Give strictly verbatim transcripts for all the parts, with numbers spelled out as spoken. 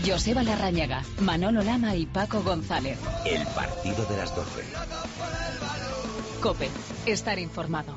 Joseba Larrañaga, Manolo Lama y Paco González. El partido de las doce. COPE. Estar informado.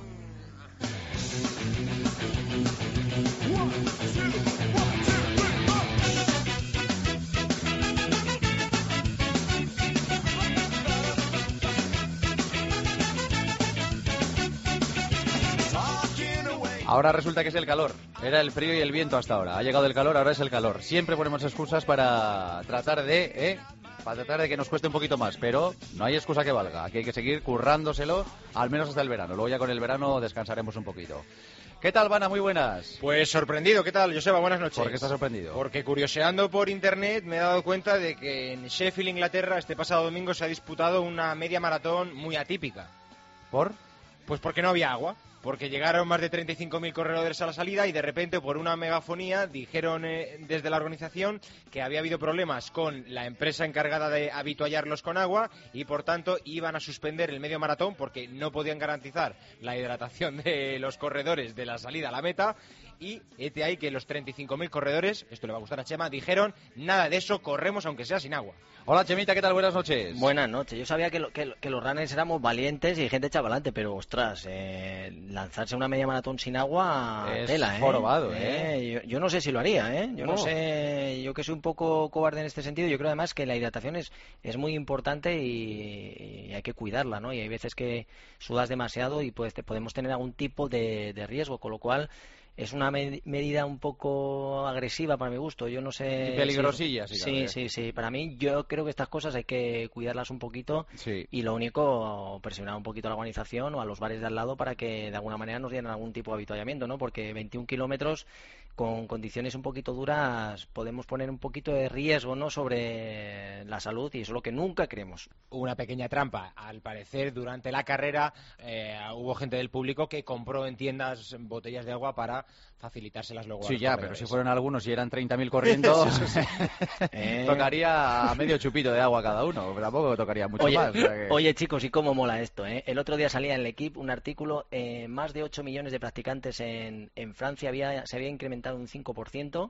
Ahora resulta que es el calor. Era el frío y el viento hasta ahora. Ha llegado el calor, ahora es el calor. Siempre ponemos excusas para tratar de, ¿eh? Para tratar de que nos cueste un poquito más, pero no hay excusa que valga. Aquí hay que seguir currándoselo, al menos hasta el verano. Luego ya con el verano descansaremos un poquito. ¿Qué tal, Vana? Muy buenas. Pues sorprendido. ¿Qué tal, Joseba? Buenas noches. ¿Por qué estás sorprendido? Porque curioseando por internet me he dado cuenta de que en Sheffield, Inglaterra, este pasado domingo se ha disputado una media maratón muy atípica. ¿Por? Pues porque no había agua. Porque llegaron más de treinta y cinco mil corredores a la salida y de repente por una megafonía dijeron eh, desde la organización que había habido problemas con la empresa encargada de habituallarlos con agua y por tanto iban a suspender el medio maratón porque no podían garantizar la hidratación de los corredores de la salida a la meta. Y este ahí que los treinta y cinco mil corredores, esto le va a gustar a Chema, dijeron nada de eso, corremos aunque sea sin agua. Hola Chemita, ¿qué tal? Buenas noches. Buenas noches. Yo sabía que, lo, que, que los runners éramos valientes y gente chavalante, pero ostras, eh, lanzarse una media maratón sin agua, es tela, ¿eh? jorobado, ¿eh? eh yo, yo no sé si lo haría, ¿eh? Yo no. no sé, yo que soy un poco cobarde en este sentido, yo creo además que la hidratación es, es muy importante y, y hay que cuidarla, ¿no? Y hay veces que sudas demasiado y pues te, podemos tener algún tipo de, de riesgo, con lo cual es una med- medida un poco agresiva para mi gusto. Yo no sé. Y peligrosilla, si... sí. Sí, sí, sí. Para mí, yo creo que estas cosas hay que cuidarlas un poquito. Sí. Y lo único, presionar un poquito a la organización o a los bares de al lado para que de alguna manera nos dieran algún tipo de habituallamiento, ¿no? Porque veintiún kilómetros con condiciones un poquito duras podemos poner un poquito de riesgo, ¿no? Sobre la salud y eso es lo que nunca queremos. Una pequeña trampa. Al parecer, durante la carrera eh, hubo gente del público que compró en tiendas botellas de agua para facilitárselas luego. Sí, a los ya, corredores. pero si fueron algunos y eran treinta mil corriendo, eh... tocaría medio chupito de agua cada uno, pero tampoco tocaría mucho oye, más. O sea que... Oye, chicos, ¿y cómo mola esto? Eh? El otro día salía en el Equipo un artículo, eh, más de ocho millones de practicantes en, en Francia, había, se había incrementado un cinco por ciento.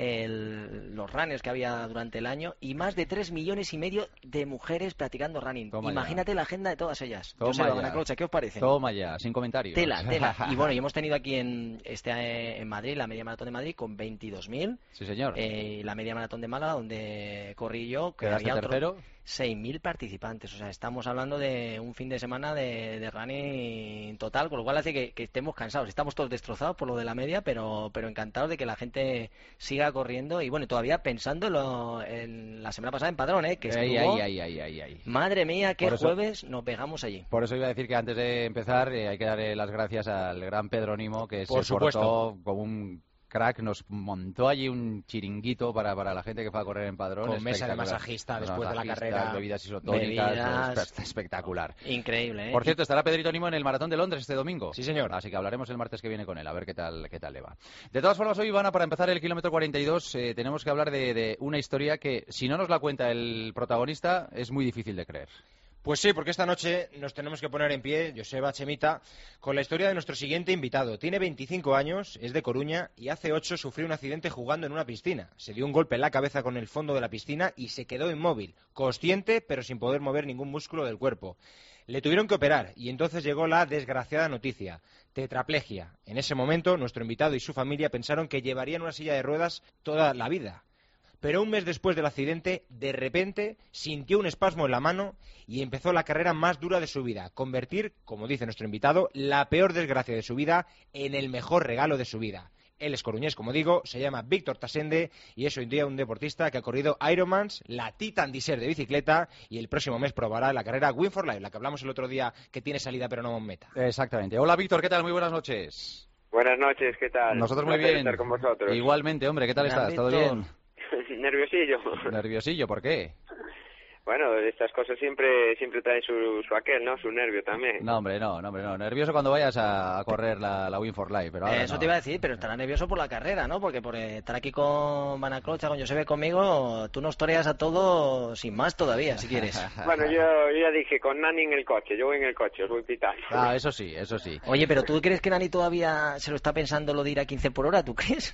El, los runners que había durante el año y más de tres millones y medio de mujeres practicando running. Toma Imagínate ya. la agenda de todas ellas. Toma Joseba, ya. Manacrocha, ¿qué os parece? Toma ya, sin comentarios. Tela, tela. Y bueno, y hemos tenido aquí en este en Madrid, la media maratón de Madrid con veintidós mil. Sí, señor. Eh, la media maratón de Málaga, donde corrí yo, que ¿Quedaste había tercero? otro seis mil participantes. O sea, estamos hablando de un fin de semana de, de running total, con lo cual hace que, que estemos cansados. Estamos todos destrozados por lo de la media, pero, pero encantados de que la gente siga corriendo. Y bueno, todavía pensando en, lo, en la semana pasada en Padrón, ¿eh? Que estuvo... Ay, ay, ay, ay, ay. Madre mía, qué Por eso- jueves nos pegamos allí. Por eso iba a decir que antes de empezar eh, hay que darle las gracias al gran Pedrónimo que Por se supuesto. portó como un crack, nos montó allí un chiringuito para, para la gente que fue a correr en Padrón. Con mesa de Espectacular. masajista Los después de la masajistas, carrera. bebidas isotónicas, Bebidas. espe- espectacular. Increíble, ¿eh? Por cierto, estará Pedrito Nimo en el Maratón de Londres este domingo. Sí, señor. Así que hablaremos el martes que viene con él, a ver qué tal qué tal le va. De todas formas, hoy, Ivana, para empezar el kilómetro cuarenta y dos, eh, tenemos que hablar de, de una historia que, si no nos la cuenta el protagonista, es muy difícil de creer. Pues sí, porque esta noche nos tenemos que poner en pie, Joseba, Chemita, con la historia de nuestro siguiente invitado. Tiene veinticinco años, es de Coruña y hace ocho sufrió un accidente jugando en una piscina. Se dio un golpe en la cabeza con el fondo de la piscina y se quedó inmóvil, consciente pero sin poder mover ningún músculo del cuerpo. Le tuvieron que operar y entonces llegó la desgraciada noticia, tetraplegia. En ese momento, nuestro invitado y su familia pensaron que llevarían una silla de ruedas toda la vida. Pero un mes después del accidente, de repente, sintió un espasmo en la mano y empezó la carrera más dura de su vida. Convertir, como dice nuestro invitado, la peor desgracia de su vida en el mejor regalo de su vida. Él es coruñés, como digo, se llama Víctor Tasende y es hoy en día un deportista que ha corrido Ironmans, la Titan Desert de bicicleta y el próximo mes probará la carrera Win for Life, la que hablamos el otro día, que tiene salida pero no meta. Exactamente. Hola, Víctor, ¿qué tal? Muy buenas noches. Buenas noches, ¿qué tal? Nosotros muy Un placer bien. estar con vosotros. Igualmente, hombre, ¿qué tal Hola, estás? ¿Todo Víctor. bien? Nerviosillo. Nerviosillo, ¿por qué? Bueno, estas cosas siempre siempre traen su, su aquel, ¿no? Su nervio también. No, hombre, no, no, hombre, no. Nervioso cuando vayas a, a correr la, la Win for Life, pero ahora Eso no. te iba a decir, pero estará nervioso por la carrera, ¿no? Porque por estar aquí con Manacrocha, con Josebe conmigo, tú nos toreas a todos sin más todavía, si quieres. Bueno, yo, yo ya dije, con Nani en el coche, yo voy en el coche, os voy pitando. Ah, eso sí, eso sí. Oye, pero ¿tú crees que Nani todavía se lo está pensando lo de ir a quince por hora? ¿Tú crees?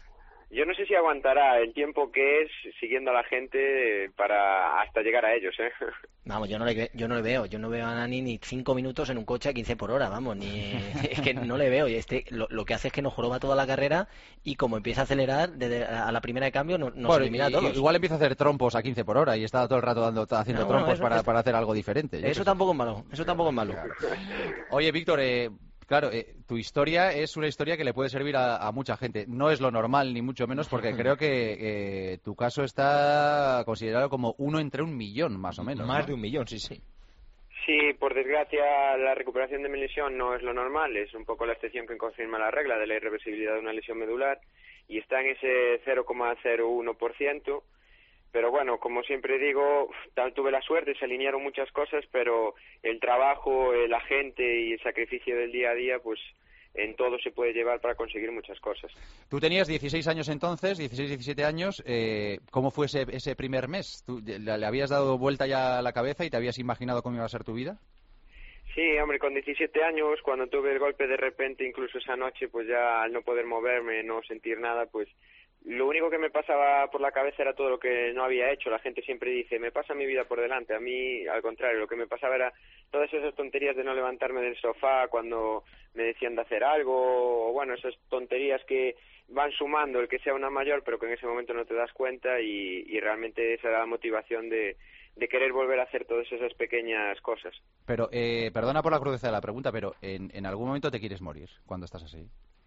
Yo no sé si aguantará el tiempo que es siguiendo a la gente para hasta llegar a ellos, ¿eh? Vamos, yo no le yo no le veo, yo no veo a Nani ni cinco minutos en un coche a quince por hora, vamos, ni es que no le veo. Y este lo, lo que hace es que nos joroba toda la carrera y como empieza a acelerar desde a la primera de cambio nos, nos bueno, elimina y, a todos. Igual empieza a hacer trompos a quince por hora y está todo el rato dando haciendo No, bueno, trompos eso, para, eso, para hacer algo diferente. Eso tampoco es malo, eso tampoco es malo. Claro. Oye, Víctor, eh, claro, eh, tu historia es una historia que le puede servir a, a mucha gente. No es lo normal, ni mucho menos, porque creo que eh, tu caso está considerado como uno entre un millón, más o menos. Más ¿no? de un millón, sí, sí. Sí, por desgracia la recuperación de mi lesión no es lo normal, es un poco la excepción que confirma la regla de la irreversibilidad de una lesión medular y está en ese cero coma cero uno por ciento, pero bueno, como siempre digo, tuve la suerte, se alinearon muchas cosas, pero el trabajo, la gente y el sacrificio del día a día, pues en todo se puede llevar para conseguir muchas cosas. Tú tenías dieciséis años entonces, dieciséis, diecisiete años. Eh, ¿Cómo fue ese, ese primer mes? ¿Tú le, le habías dado vuelta ya a la cabeza y te habías imaginado cómo iba a ser tu vida? Sí, hombre, con diecisiete años, cuando tuve el golpe de repente, incluso esa noche, pues ya al no poder moverme, no sentir nada, pues lo único que me pasaba por la cabeza era todo lo que no había hecho. La gente siempre dice, me pasa mi vida por delante. A mí, al contrario, lo que me pasaba era todas esas tonterías de no levantarme del sofá cuando me decían de hacer algo, o bueno, esas tonterías que van sumando el que sea una mayor, pero que en ese momento no te das cuenta y, y realmente esa era la motivación de, de querer volver a hacer todas esas pequeñas cosas. Pero, eh, perdona por la crudeza de la pregunta, pero ¿en, en algún momento te quieres morir cuando estás así?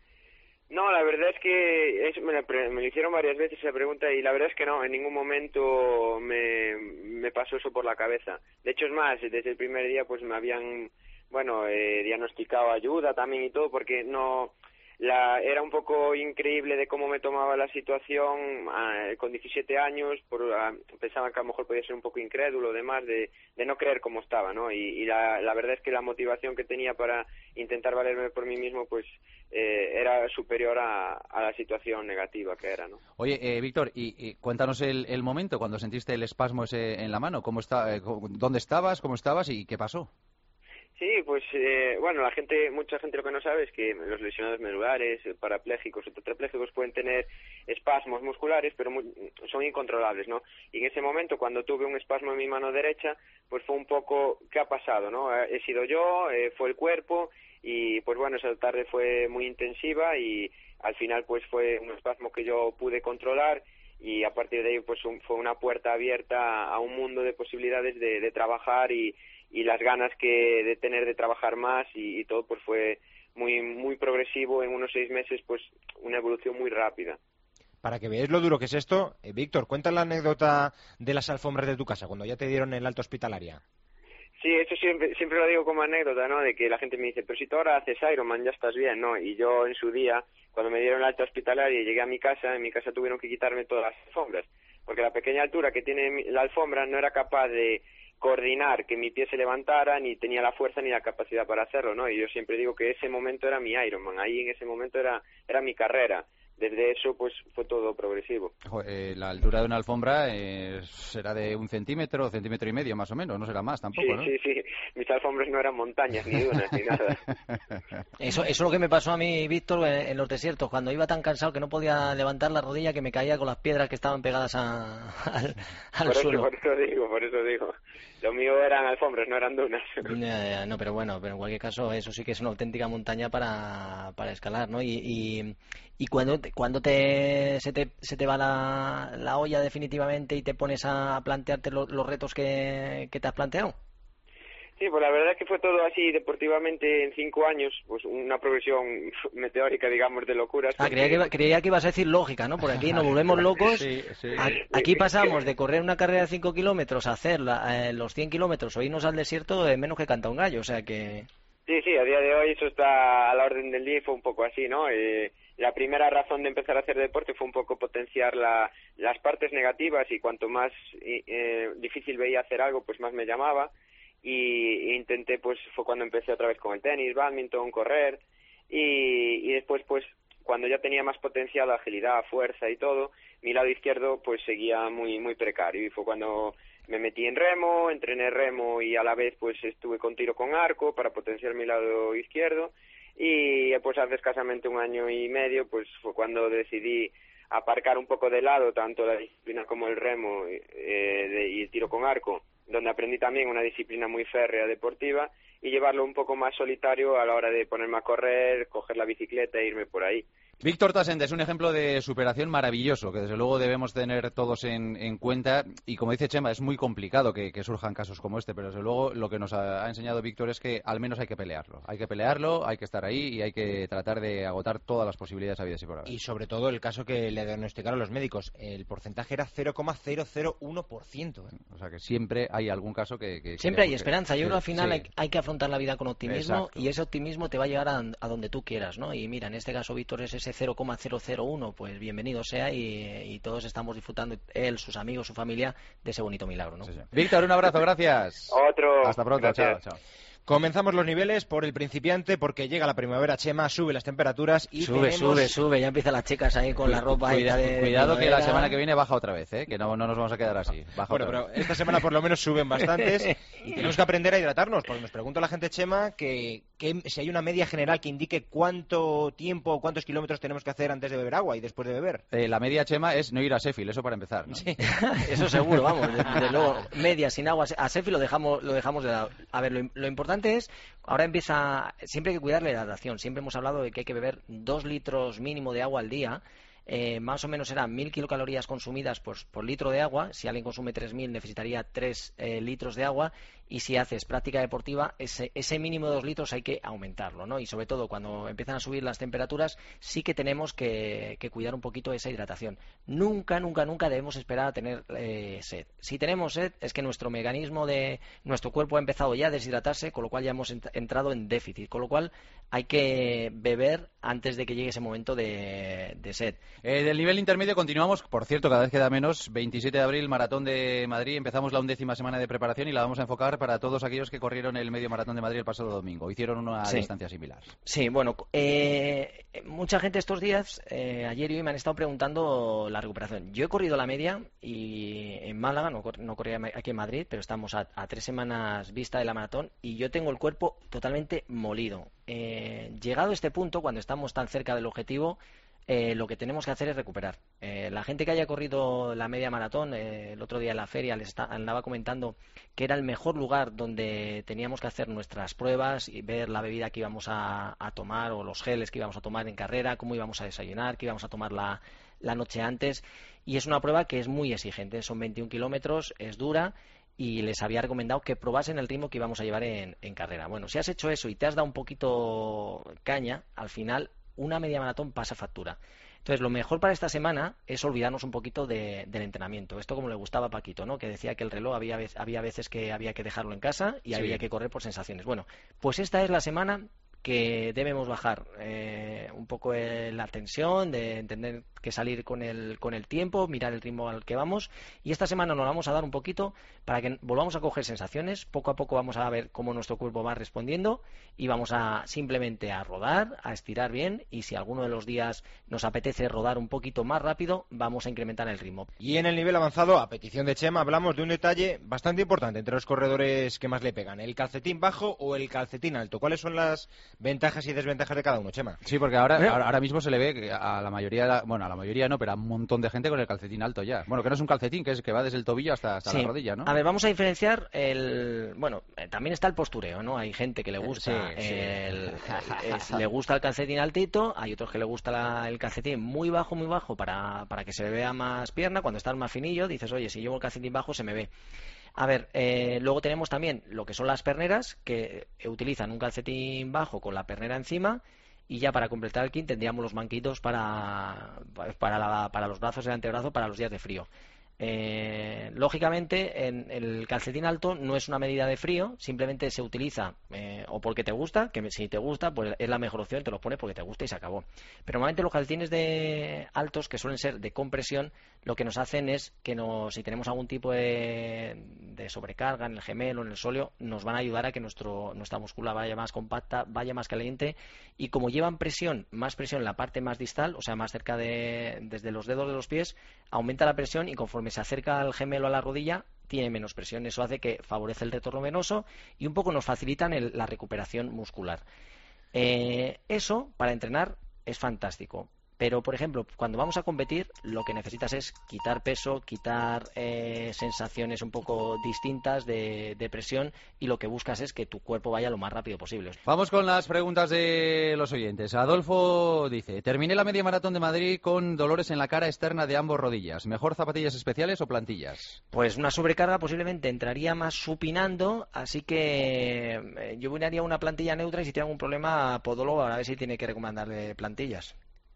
No, la verdad es que es, me, la, me lo hicieron varias veces esa pregunta y la verdad es que no, en ningún momento me, me pasó eso por la cabeza. De hecho, es más, desde el primer día pues me habían, bueno, eh, diagnosticado ayuda también y todo, porque no... La, era un poco increíble de cómo me tomaba la situación eh, con diecisiete años, por, uh, pensaba que a lo mejor podía ser un poco incrédulo, demás, de, de no creer cómo estaba, ¿no? Y, y la, la verdad es que la motivación que tenía para intentar valerme por mí mismo, pues eh, era superior a, a la situación negativa que era, ¿no? Oye, eh, Víctor, y, y cuéntanos el, el momento cuando sentiste el espasmo ese en la mano. ¿Cómo está, eh, ¿Dónde estabas? ¿Cómo estabas? ¿Y qué pasó? Sí, pues eh, bueno, la gente, mucha gente lo que no sabe es que los lesionados medulares, parapléjicos o tetrapléjicos pueden tener espasmos musculares, pero muy, son incontrolables, ¿no? Y en ese momento, cuando tuve un espasmo en mi mano derecha, pues fue un poco, ¿qué ha pasado, no? He sido yo, eh, fue el cuerpo, y pues bueno, esa tarde fue muy intensiva y al final pues fue un espasmo que yo pude controlar y a partir de ahí pues un, fue una puerta abierta a un mundo de posibilidades de, de trabajar y y las ganas que de tener de trabajar más y, y todo pues fue muy muy progresivo. En unos seis meses pues una evolución muy rápida. Para que veáis lo duro que es esto, eh, Víctor, cuenta la anécdota de las alfombras de tu casa cuando ya te dieron el alta hospitalaria. Sí, eso siempre siempre lo digo como anécdota, ¿no? De que la gente me dice, pero si tú ahora haces Ironman ya estás bien, ¿no? Y yo en su día, cuando me dieron el alta hospitalaria y llegué a mi casa, en mi casa tuvieron que quitarme todas las alfombras, porque la pequeña altura que tiene la alfombra no era capaz de coordinar que mi pie se levantara, ni tenía la fuerza ni la capacidad para hacerlo, ¿no? Y yo siempre digo que ese momento era mi Ironman, ahí en ese momento era era mi carrera. Desde eso, pues, fue todo progresivo. Eh, la altura de una alfombra eh, será de un centímetro, centímetro y medio, más o menos, no será más tampoco, sí, ¿no? Sí, sí, mis alfombras no eran montañas, ni dunas, ni nada. Eso, eso es lo que me pasó a mí, Víctor, en, en los desiertos, cuando iba tan cansado que no podía levantar la rodilla, que me caía con las piedras que estaban pegadas a, al, al por suelo. Eso, por eso digo, por eso digo. Lo mío eran alfombras, no eran dunas. Ya, ya, no, pero bueno, pero en cualquier caso, eso sí que es una auténtica montaña para, para escalar, ¿no? Y, y, y cuando, te, cuando te, se, te, se te va la, la olla definitivamente y te pones a plantearte lo, los retos que, que te has planteado. Sí, pues la verdad es que fue todo así deportivamente en cinco años, pues una progresión meteórica, digamos, de locuras. Ah, porque... creía, que iba, creía que ibas a decir lógica, ¿no? Por aquí nos volvemos locos. Sí, sí. Aquí pasamos de correr una carrera de cinco kilómetros a hacer la, eh, los cien kilómetros o irnos al desierto de menos que canta un gallo, o sea que... Sí, sí, a día de hoy eso está a la orden del día y fue un poco así, ¿no? Eh, la primera razón de empezar a hacer deporte fue un poco potenciar la, las partes negativas y cuanto más eh, difícil veía hacer algo, pues más me llamaba. Y intenté, pues fue cuando empecé otra vez con el tenis, bádminton, correr y, y después pues cuando ya tenía más potencial, agilidad, fuerza y todo, mi lado izquierdo pues seguía muy muy precario y fue cuando me metí en remo, entrené remo y a la vez pues estuve con tiro con arco para potenciar mi lado izquierdo y pues hace escasamente un año y medio pues fue cuando decidí aparcar un poco de lado tanto la disciplina como el remo eh, de, y el tiro con arco, donde aprendí también una disciplina muy férrea deportiva, y llevarlo un poco más solitario a la hora de ponerme a correr, coger la bicicleta e irme por ahí. Víctor Tasende es un ejemplo de superación maravilloso, que desde luego debemos tener todos en, en cuenta, y como dice Chema, es muy complicado que, que surjan casos como este, pero desde luego lo que nos ha, ha enseñado Víctor es que al menos hay que pelearlo, hay que pelearlo, hay que estar ahí y hay que tratar de agotar todas las posibilidades habidas y por haber. Y sobre todo el caso que le diagnosticaron los médicos, el porcentaje era cero coma cero cero uno por ciento. ¿eh? O sea que siempre hay algún caso que... que siempre hay que, esperanza, yo sí, creo al final sí. hay, hay que afrontar la vida con optimismo. Exacto. Y ese optimismo te va a llevar a, a donde tú quieras, ¿no? Y mira, en este caso Víctor es ese cero coma cero cero uno, pues bienvenido sea, y, y todos estamos disfrutando, él, sus amigos, su familia, de ese bonito milagro, ¿no? Sí, sí. Víctor, un abrazo, gracias. Otro. Hasta pronto, Gracias. chao, chao. Comenzamos los niveles por el principiante, porque llega la primavera, Chema, sube las temperaturas y Sube, tenemos... sube, sube, ya empiezan las chicas ahí con la ropa. Cuida, ahí de cuidado que la primavera. semana que viene baja otra vez, ¿eh? Que no, no nos vamos a quedar así. Baja Bueno, otra pero vez. esta semana por lo menos suben bastantes y tenemos que aprender a hidratarnos, porque nos pregunta la gente, Chema, que, que si hay una media general que indique cuánto tiempo o cuántos kilómetros tenemos que hacer antes de beber agua y después de beber. Eh, la media, Chema, es no ir a Sheffield, eso para empezar, ¿no? Sí. Eso seguro, vamos, de, de luego, media, sin agua. A Sefi lo dejamos, lo dejamos de lado. A ver, lo, lo importante es, ahora empieza, siempre hay que cuidar la hidratación. Siempre hemos hablado de que hay que beber dos litros mínimo de agua al día. Eh, más o menos eran mil kilocalorías consumidas por, por litro de agua. Si alguien consume tres mil necesitaría tres eh, litros de agua, y si haces práctica deportiva ese, ese mínimo de dos litros hay que aumentarlo, ¿no? Y sobre todo cuando empiezan a subir las temperaturas sí que tenemos que, que cuidar un poquito esa hidratación. Nunca, nunca, nunca debemos esperar a tener eh, sed. Si tenemos sed es que nuestro mecanismo de nuestro cuerpo ha empezado ya a deshidratarse, con lo cual ya hemos ent- entrado en déficit, con lo cual hay que beber antes de que llegue ese momento de, de sed. Eh, del nivel intermedio continuamos, por cierto, cada vez queda menos. veintisiete de abril, Maratón de Madrid. Empezamos la undécima semana de preparación y la vamos a enfocar para todos aquellos que corrieron el medio Maratón de Madrid el pasado domingo. Hicieron una Sí. distancia similar. Sí, bueno, eh, mucha gente estos días, eh, ayer y hoy me han estado preguntando la recuperación. Yo he corrido la media y en Málaga, no, cor- no corría aquí en Madrid, pero estamos a, a tres semanas vista de la maratón y yo tengo el cuerpo totalmente molido. Eh, llegado a este punto, cuando estamos tan cerca del objetivo, eh, lo que tenemos que hacer es recuperar. Eh, la gente que haya corrido la media maratón, eh, el otro día en la feria les está- andaba comentando que era el mejor lugar donde teníamos que hacer nuestras pruebas y ver la bebida que íbamos a, a tomar o los geles que íbamos a tomar en carrera, cómo íbamos a desayunar, qué íbamos a tomar la, la noche antes. Y es una prueba que es muy exigente, son veintiún kilómetros, es dura, y les había recomendado que probasen el ritmo que íbamos a llevar en, en carrera. Bueno, si has hecho eso y te has dado un poquito caña, al final una media maratón pasa factura. Entonces, lo mejor para esta semana es olvidarnos un poquito de, del entrenamiento. Esto como le gustaba a Paquito, ¿no? Que decía que el reloj había, vez- había veces que había que dejarlo en casa y Sí. había que correr por sensaciones. Bueno, pues esta es la semana que debemos bajar eh, un poco eh, la tensión, de entender que salir con el, con el tiempo, mirar el ritmo al que vamos, y esta semana nos vamos a dar un poquito para que volvamos a coger sensaciones. Poco a poco vamos a ver cómo nuestro cuerpo va respondiendo y vamos a simplemente a rodar, a estirar bien, y si alguno de los días nos apetece rodar un poquito más rápido, vamos a incrementar el ritmo. Y en el nivel avanzado, a petición de Chema, hablamos de un detalle bastante importante entre los corredores que más le pegan: el calcetín bajo o el calcetín alto. ¿Cuáles son las ventajas y desventajas de cada uno, Chema? Sí, porque ahora, Bueno. ahora, ahora mismo se le ve que a la mayoría, de la- bueno, a la mayoría no, pero a un montón de gente con el calcetín alto ya. Bueno, que no es un calcetín, que es que va desde el tobillo hasta, hasta Sí. la rodilla, ¿no? A ver, vamos a diferenciar el... Bueno, eh, también está el postureo, ¿no? Hay gente que le gusta Sí, sí. el, es- le gusta el calcetín altito, hay otros que le gusta la- el calcetín muy bajo, muy bajo para, para que se le vea más pierna. Cuando estás más finillo, dices, oye, si llevo el calcetín bajo se me ve. A ver, eh, luego tenemos también lo que son las perneras, que utilizan un calcetín bajo con la pernera encima, y ya para completar el kit tendríamos los manquitos para, para, la- para los brazos y el antebrazo para los días de frío. Eh, lógicamente, en el calcetín alto no es una medida de frío, simplemente se utiliza eh, o porque te gusta, que si te gusta, pues es la mejor opción, te lo pones porque te gusta y se acabó. Pero normalmente los calcetines de altos, que suelen ser de compresión, lo que nos hacen es que nos, si tenemos algún tipo de, de sobrecarga en el gemelo, en el sóleo, nos van a ayudar a que nuestro, nuestra musculatura vaya más compacta, vaya más caliente, y como llevan presión, más presión en la parte más distal, o sea, más cerca de, desde los dedos de los pies, aumenta la presión, y conforme se acerca el gemelo a la rodilla, tiene menos presión. Eso hace que favorece el retorno venoso y un poco nos facilitan el- la recuperación muscular. Eh, eso, para entrenar, es fantástico. Pero, por ejemplo, cuando vamos a competir, lo que necesitas es quitar peso, quitar eh, sensaciones un poco distintas de, de presión, y lo que buscas es que tu cuerpo vaya lo más rápido posible. Vamos con las preguntas de los oyentes. Adolfo dice: terminé la media maratón de Madrid con dolores en la cara externa de ambos rodillas. ¿Mejor zapatillas especiales o plantillas? Pues una sobrecarga posiblemente entraría más supinando, así que eh, yo haría una plantilla neutra, y si tiene algún problema, podólogo, a ver si tiene que recomendarle plantillas.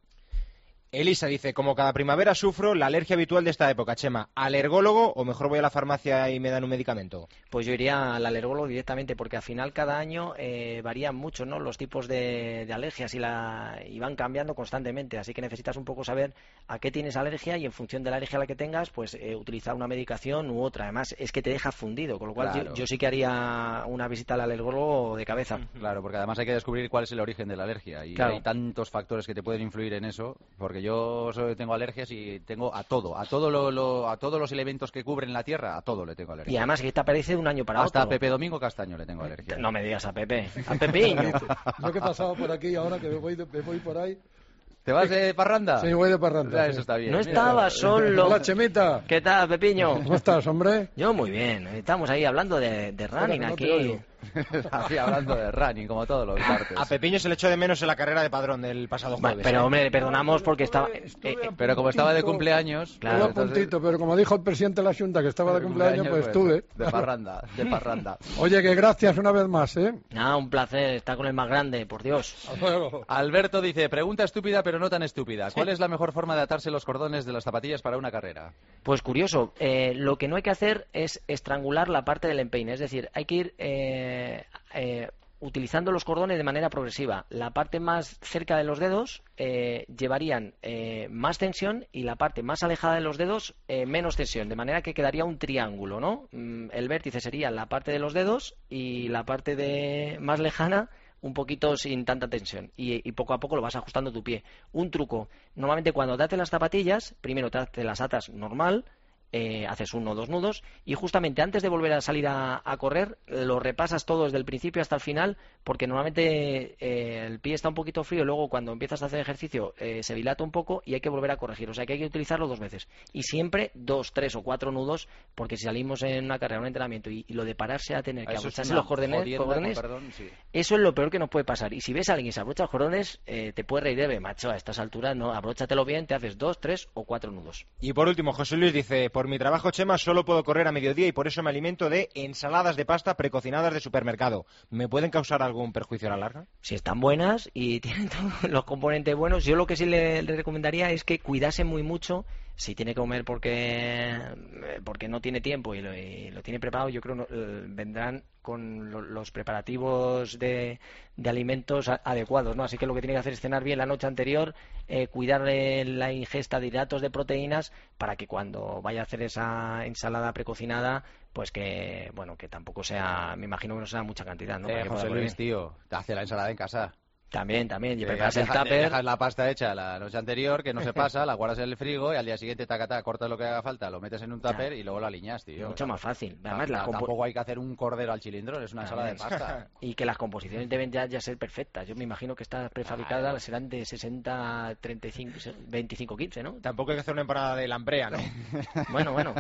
Elisa dice: como cada primavera sufro la alergia habitual de esta época, Chema, ¿alergólogo o mejor voy a la farmacia y me dan un medicamento? Pues yo iría al alergólogo directamente, porque al final cada año eh, varían mucho, ¿no?, los tipos de, de alergias y, la, y van cambiando constantemente, así que necesitas un poco saber a qué tienes alergia, y en función de la alergia a la que tengas, pues eh, utilizar una medicación u otra. Además es que te deja fundido, con lo cual Claro. yo, yo sí que haría una visita al alergólogo de cabeza. Claro, porque además hay que descubrir cuál es el origen de la alergia, y Claro. hay tantos factores que te pueden influir en eso, porque yo soy- tengo alergias y tengo a todo, a todo lo, lo- a todos los elementos que cubren la tierra, a todo le tengo alergia. Y además que te aparece de un año para Hasta a otro. Pepe Domingo Castaño le tengo alergia. No me digas a Pepe, a Pepiño. Yo que he pasado por aquí ahora que me voy, de- me voy por ahí. ¿Te vas de parranda? Sí, voy de parranda. Ah, sí. eso está bien. No Mira. estaba solo. Hola, Chemita. ¿Qué tal, Pepiño? ¿Cómo estás, hombre? Yo muy bien. Estamos ahí hablando de, de running que no te aquí. oigo. Así hablando de running, como todos los martes. A Pepiño se le echó de menos en la carrera de Padrón del pasado Bueno, jueves. pero ¿eh? hombre, le perdonamos porque estaba... Estuve eh, eh, a Pero como estaba de puntito. cumpleaños... Claro, Estuve a entonces- puntito, pero como dijo el presidente de la Junta que estaba de cumpleaños, pues estuve. De parranda, de parranda. Oye, que gracias una vez más, ¿eh? Nada, un placer estar con el más grande, por Dios. Hasta luego. Alberto dice: pregunta estúpida pero no tan estúpida. ¿Cuál es la mejor forma de atarse los cordones de las zapatillas para una carrera? Pues curioso, eh, lo que no hay que hacer es estrangular la parte del empeine, es decir, hay que ir eh, eh, utilizando los cordones de manera progresiva. La parte más cerca de los dedos eh, llevarían eh, más tensión, y la parte más alejada de los dedos eh, menos tensión, de manera que quedaría un triángulo, ¿no? Mm, El vértice sería la parte de los dedos, y la parte de más lejana un poquito sin tanta tensión, y, y poco a poco lo vas ajustando tu pie. Un truco: normalmente cuando te ates las zapatillas, primero te te las atas normal, eh, haces uno o dos nudos, y justamente antes de volver a salir a, a correr, lo repasas todo desde el principio hasta el final, porque normalmente eh, el pie está un poquito frío, y luego cuando empiezas a hacer ejercicio eh, se dilata un poco y hay que volver a corregir, o sea que hay que utilizarlo dos veces, y siempre dos, tres o cuatro nudos, porque si salimos en una carrera, un entrenamiento, y, y lo de pararse a tener que Eso es abrocharse una los cordones, jodienda, cordones, con perdón, sí. eso es lo peor que nos puede pasar. Y si ves a alguien que se abrocha los cordones, eh, te puedes reír de ver, macho, a estas alturas no, abróchatelo bien, te haces dos, tres o cuatro nudos. Y por último, José Luis dice: por mi trabajo, Chema, solo puedo correr a mediodía y por eso me alimento de ensaladas de pasta precocinadas de supermercado. ¿Me pueden causar algún perjuicio a la larga? Si están buenas y tienen todos los componentes buenos, yo lo que sí le, le recomendaría es que cuidase muy mucho. Si tiene que comer porque porque no tiene tiempo y lo, y lo tiene preparado, yo creo que no, vendrán con lo, los preparativos de, de alimentos a, adecuados, ¿no? Así que lo que tiene que hacer es cenar bien la noche anterior, eh, cuidar de la ingesta de hidratos de proteínas, para que cuando vaya a hacer esa ensalada precocinada, pues que, bueno, que tampoco sea, me imagino que no sea mucha cantidad, ¿no? Para Eh, que José pueda Luis, correr. tío, te hace la ensalada en casa. También, también, y Que preparas el dejas- tupper. Dejas la pasta hecha la noche anterior, que no se pasa, la guardas en el frigo y al día siguiente taca, taca, cortas lo que haga falta, lo metes en un tupper Claro. y luego lo aliñas, tío. Mucho más fácil. Ta- Además, la ta- compo- tampoco hay que hacer un cordero al cilindrón, es una ensalada de pasta. y que las composiciones deben ya, ya ser perfectas. Yo me imagino que estas prefabricadas Claro. serán de sesenta, treinta y cinco, veinticinco, quince, ¿no? Tampoco hay que hacer una empanada de lambrea, ¿no? Bueno, bueno.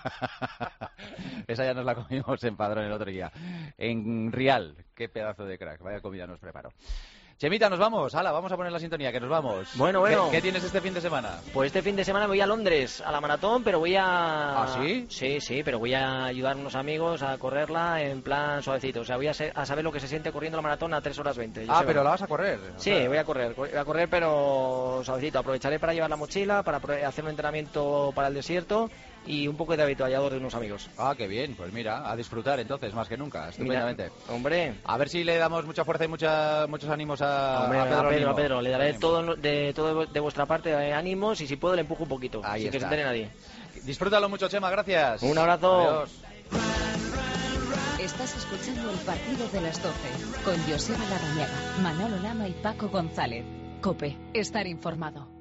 Esa ya nos la comimos en Padrón el otro día. En Rial, qué pedazo de crack, vaya comida nos preparó. Chemita, nos vamos, hala, vamos a poner la sintonía, que nos vamos. Bueno, bueno. ¿Qué, qué tienes este fin de semana? Pues este fin de semana voy a Londres, a la maratón, pero voy a... ¿Ah, sí? Sí, sí, pero voy a ayudar a unos amigos a correrla en plan suavecito. O sea, voy a, se- a saber lo que se siente corriendo la maratón a tres horas veinte. Ah, pero la vas a correr. Sí, voy a correr, voy a correr pero suavecito. Aprovecharé para llevar la mochila, para pro- hacer un entrenamiento para el desierto y un poco de avituallador de unos amigos. Ah, qué bien, pues mira, a disfrutar entonces, más que nunca, Mira, estupendamente. hombre, A ver si le damos mucha fuerza y mucha, muchos ánimos a, hombre, a a Pedro. Pedro, Nimo. a Pedro, le daré Ánimo. todo de todo de vuestra parte eh, ánimos, y si puedo le empujo un poquito, Ahí sin que se está. entere nadie. Disfrútalo mucho, Chema, gracias. Un abrazo. Adiós. Estás escuchando el partido de las doce con Joseba Larrañaga, Manolo Lama y Paco González. COPE, estar informado.